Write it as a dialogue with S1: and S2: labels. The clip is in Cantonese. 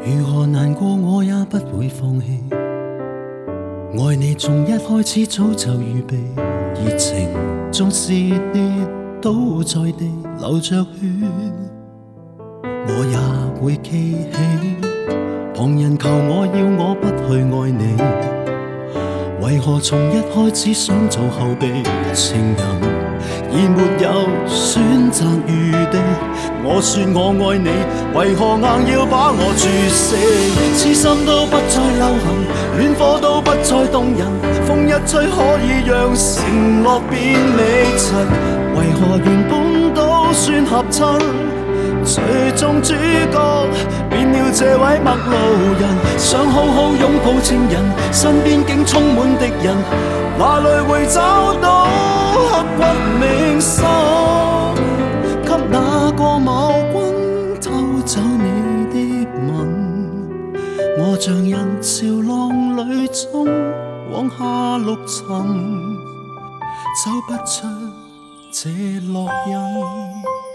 S1: 如何难过我也不會放棄，愛你從一開始早就預備，熱情縱是跌倒在地流着血，我也會記起。旁人求我要我不去愛你，為何從一開始想做後備情人，而沒有選擇餘地？我說我愛你，為何硬要把我注死？痴心都不再流行，戀火都不再動人，風一吹可以讓承諾變微塵，為何原本都算合襯，最終主角變了這位陌路人？想好好擁抱情人，身邊竟充滿敵人，哪裏會找到刻骨銘心？給那個某君偷走你的吻，我像人潮浪裏中往下陸沉，找不出這烙印。